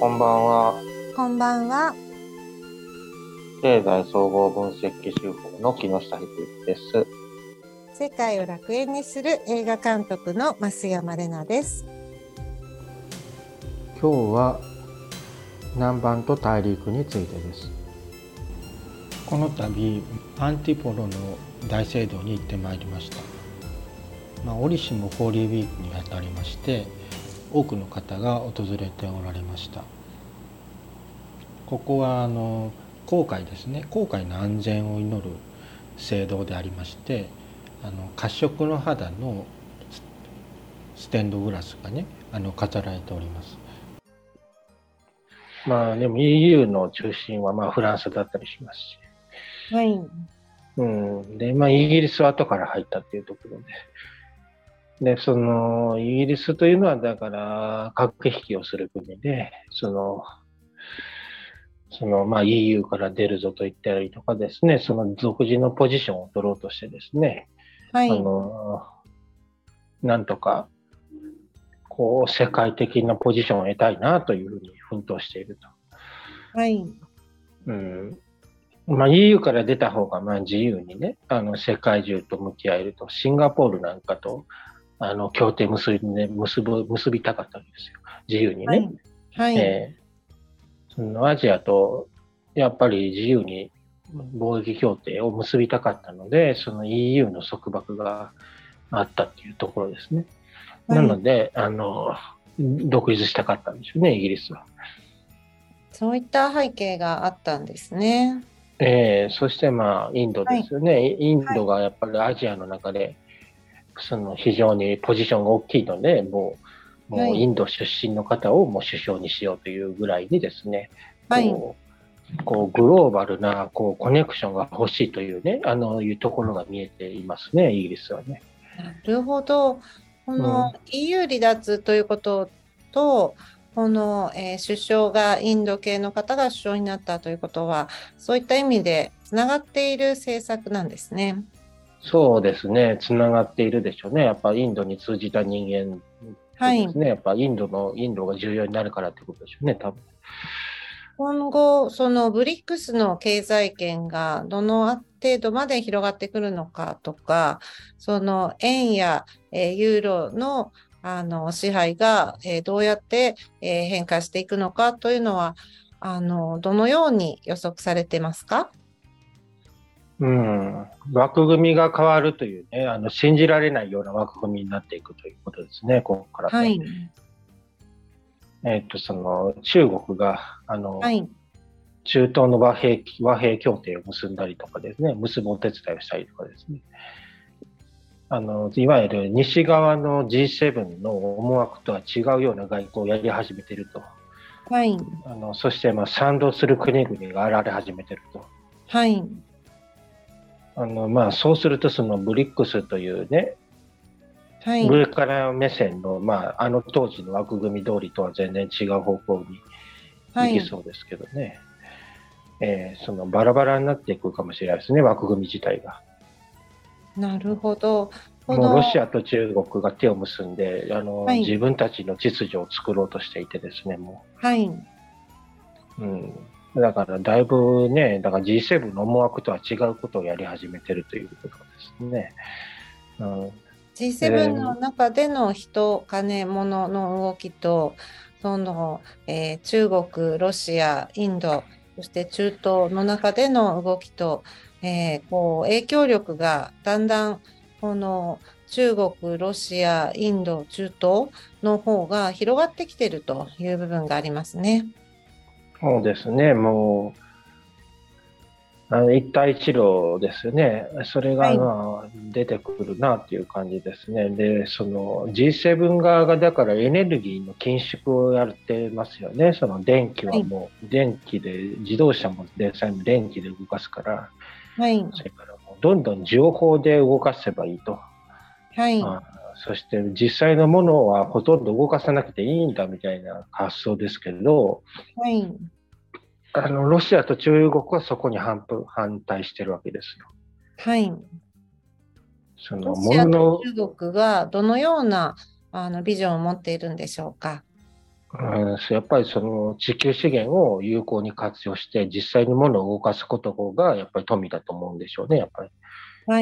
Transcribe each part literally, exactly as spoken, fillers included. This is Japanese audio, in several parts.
こんばんは。 こんばんは。 経済総合分析手法の木下秀之です。 世界を楽園にする映画監督の増山玲奈です。 今日は南蛮と大陸についてです。 この度アンティポロの大聖堂に行ってまいりました。まあ、折しもホーリーウィークにあたりまして多くの方が訪れておられました。ここはあの航海ですね航海の安全を祈る聖堂でありまして、あの褐色の肌のステンドグラスがねあの飾られております。 まあでも イーユー の中心はまあフランスだったりしますし、 はい。 うん、でまあイギリスは後から入ったっていうところで、でそのイギリスというのはだから核引きをする国で、そのそのまあ イーユー から出るぞと言ったりとかですね、その独自のポジションを取ろうとしてですね、 はい。 あのなんとかこう世界的なポジションを得たいなというふうに奮闘していると。 はい。 うんまあ、イーユー から出た方がまあ自由にね、あの世界中と向き合えると。シンガポールなんかとあの協定結び、ね、結ぶ結びたかったんですよ、自由にね。 はい。 えーそのアジアとやっぱり自由に貿易協定を結びたかったので、その イーユー の束縛があったっていうところですね。 はい、 なのであの独立したかったんでしょうね、イギリスは。 そういった背景があったんですね。 えー、そしてまあインドですよね、はい、インドがやっぱりアジアの中でその非常にポジションが大きいので、もう、もうインド出身の方をもう首相にしようというぐらいにですね、はい、こうこうグローバルなこうコネクションが欲しいというね、あのいうところが見えていますね、イギリスはね。 なるほど。この イーユー 離脱ということと、この、えー、首相がインド系の方が首相になったということは、そういった意味でつながっている政策なんですね。 そうですね、つながっているでしょうね。やっぱインドに通じた人間ですね、はい、やっぱインドのインドが重要になるからということでしょうね、多分。 今後、そのブリックスの経済圏がどの程度まで広がってくるのかとか、その円や、えー、ユーロの、あの支配が、えー、どうやって、えー、変化していくのかというのは、あのどのように予測されてますか？ うん、枠組みが変わるというね、あの信じられないような枠組みになっていくということですね、ここからね。はい、えっと、その中国があの、はい、中東の和平、和平協定を結んだりとかですね、結ぶお手伝いをしたりとかですね、あのいわゆる西側の ジーセブン の思惑とは違うような外交をやり始めていると。はい、あのそしてまあ賛同する国々が現れ始めていると。 はい、 あのまあ、そうするとそのブリックスというね、はい、上から目線の、まあ、あの当時の枠組み通りとは全然違う方向に行きそうですけどね、はい、えー、そのバラバラになっていくかもしれないですね、枠組み自体が。 なるほど。 もうロシアと中国が手を結んであの、はい、自分たちの秩序を作ろうとしていてですね、もう、はい、うん、だからだいぶね、だから ジーセブン の思惑とは違うことをやり始めてるということですね。 うん、ジーセブン の中での人、金、物の動きと、その、えー、中国、ロシア、インド、そして中東の中での動きと、えー、こう影響力がだんだんこの中国、ロシア、インド、中東の方が広がってきているという部分がありますね。 そうですね、もうあの一帯一路ですよね、それが、まあ、出てくるなという感じですね。で、その ジーセブン 側がだからエネルギーの緊縮をやってますよね。その電気はもう、はい、電気で、自動車も電車も電気で動かすから、はい、それからもうどんどん情報で動かせばいいと。はい、あそして実際のものはほとんど動かさなくていいんだみたいな発想ですけど、はい、あのロシアと中国はそこに 反, 反対してるわけですよ。 はい。そのロシアと中国がどのようなあのビジョンを持っているんでしょうか。 うん、やっぱりその地球資源を有効に活用して実際に物を動かすことがやっぱり富だと思うんでしょうね、やっぱり。 はい。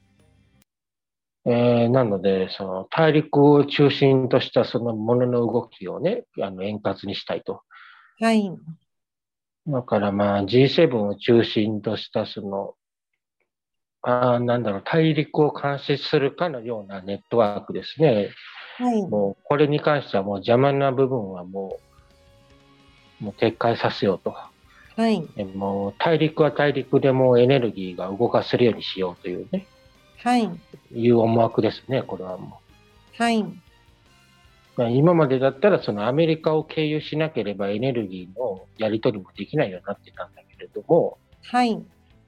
えー、なので、その大陸を中心としたその物の動きをね、あの円滑にしたいと。 はい。 だからまあ ジーセブン を中心としたその、あなんだろう、大陸を監視するかのようなネットワークですね。 はい。 もうこれに関してはもう邪魔な部分はもう、もう撤回させようと。 はい。 もう大陸は大陸でもエネルギーが動かせるようにしようというね、 はい。 いう思惑ですね、これはもう。はい。 今までだったらそのアメリカを経由しなければエネルギーのやり取りもできないようになってたんだけれども、 はい。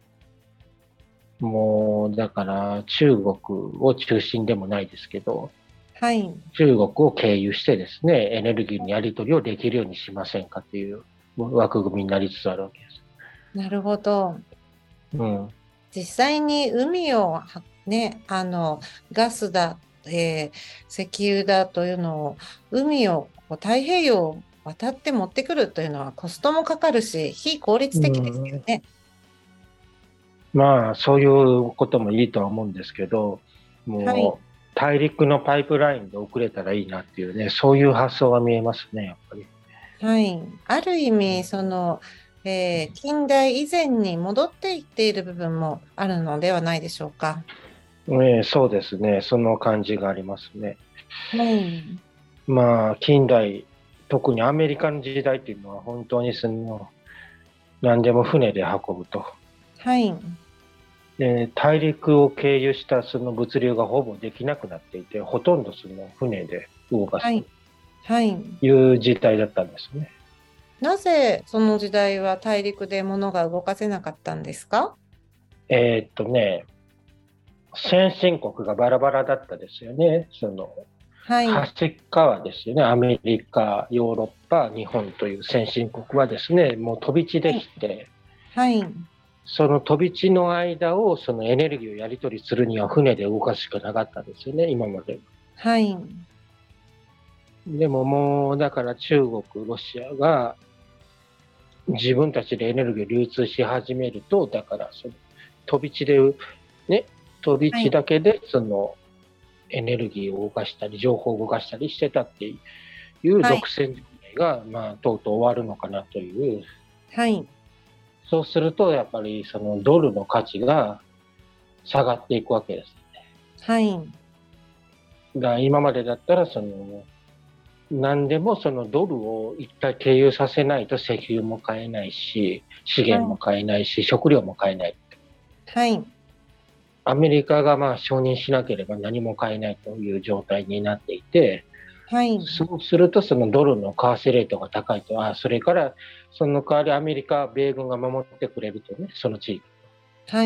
もうだから中国を中心でもないですけど、 はい。 中国を経由してですね、エネルギーのやり取りをできるようにしませんかという枠組みになりつつあるわけです。 なるほど。 うん、 実際に海をね、あのガスだ、えー、石油だというのを海を太平洋を渡って持ってくるというのはコストもかかるし非効率的ですよね。 うん、まあそういうこともいいとは思うんですけど、もう、はい、大陸のパイプラインで送れたらいいなっていうね、そういう発想が見えますね、やっぱり。 はい、ある意味その、えー、近代以前に戻っていっている部分もあるのではないでしょうか。 えー、そうですね、その感じがありますね。 はい、 まあ近代、特にアメリカの時代っていうのは本当にその何でも船で運ぶと。 はい。 で大陸を経由したその物流がほぼできなくなっていて、ほとんどその船で動かすという時代だったんですね。はいはい、なぜその時代は大陸で物が動かせなかったんですか？ えー、っとね、先進国がバラバラだったですよね。その、はい、端側ですよね。アメリカ、ヨーロッパ、日本という先進国はですね、もう飛び地できて、はい、はい、その飛び地の間をそのエネルギーをやり取りするには船で動かすしかなかったんですよね、今まで。はい。でももうだから中国、ロシアが自分たちでエネルギーを流通し始めると、だからその飛び地でね、飛び地だけでそのエネルギーを動かしたり情報を動かしたりしてたっていう独占状態が、まあとうとう終わるのかなという。はい。そうするとやっぱりそのドルの価値が下がっていくわけですね。はい。だから今までだったらその何でもそのドルを一回経由させないと石油も買えないし、資源も買えないし、はい、食料も買えない。はい。アメリカがまあ承認しなければ何も買えないという状態になっていて、はい、そうするとそのドルの為替レートが高いと、あそれからその代わりアメリカ、米軍が守ってくれるとね、その地域。はい。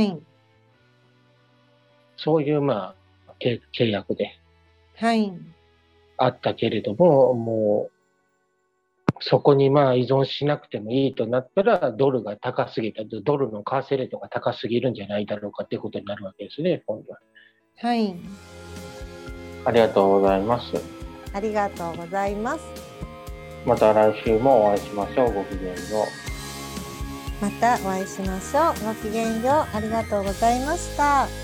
そういうまあ契約で。はい。あったけれども、もうそこにまあ依存しなくてもいいとなったら、ドルが高すぎた、ドルの為替レートが高すぎるんじゃないだろうかということになるわけですね、今度は。はい。ありがとうございます。 ありがとうございます。 また来週もお会いしましょう。ごきげんよう。またお会いしましょう。ごきげんよう。ありがとうございました。